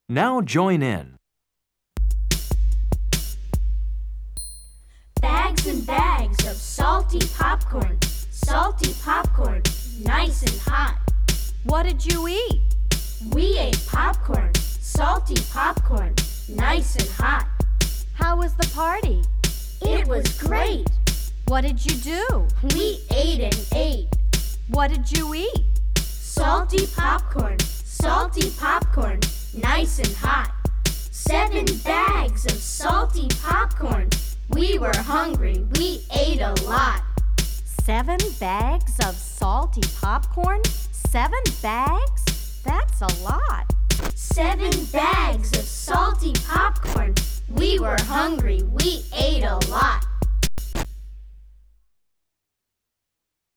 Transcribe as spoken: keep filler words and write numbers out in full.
Now join in. Bags and bags of salty popcorn, salty popcorn, nice and hot. What did you eat? We ate popcorn, salty popcorn, nice and hot. How was the party? It was great. What did you do? We ate and ate. What did you eat? Salty popcorn, salty popcorn, nice and hot. Seven bags of salty popcorn. We were hungry, we ate a lot. Seven bags of salty popcorn? Seven bags? That's a lot. Seven bags of salty popcorn. We were hungry, we ate a lot.